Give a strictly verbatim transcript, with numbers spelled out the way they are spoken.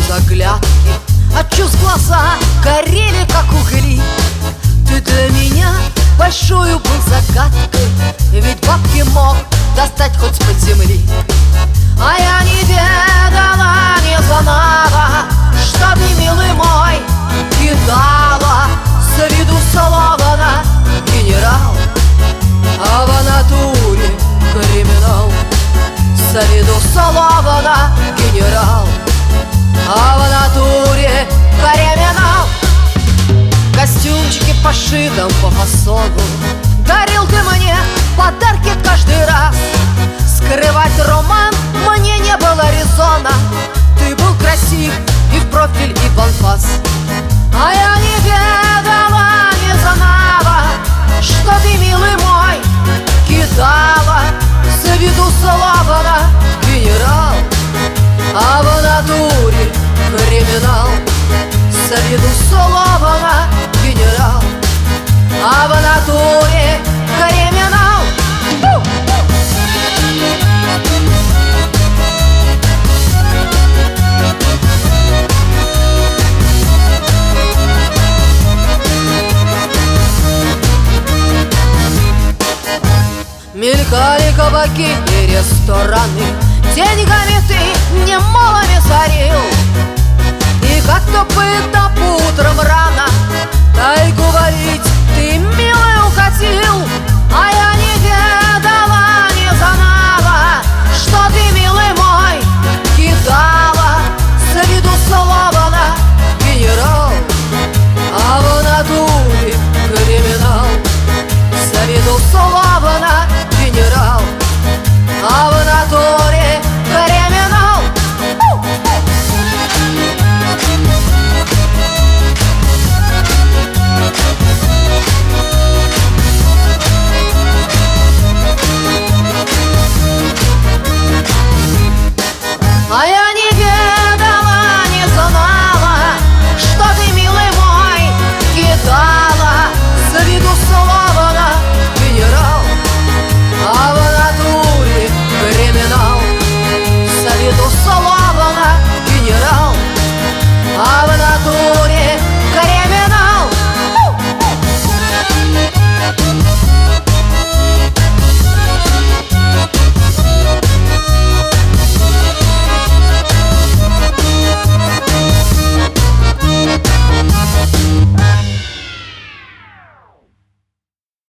без оглядки, от чувств глаза горели, как угли. Ты для меня большую был загадкой, ведь бабки мог достать хоть с-под земли. А я не ведала, не знала, что ты, милый мой, кидала с виду Солована генерал, а в натуре криминал. С виду Солована генерал, а в натуре криминал. Костюмчики по шитам по фасону дарил ты мне подарки каждый раз. Скрывать роман мне не было резона. Ты был красив и в профиль, и в анфас. А я не ведала, не знала, что ты, милый мой, кидала с виду Солована генерал, а в натуре криминал. С виду Солована генерал, а в натуре криминал. Мелькали кабаки и рестораны, деньгами ты немалыми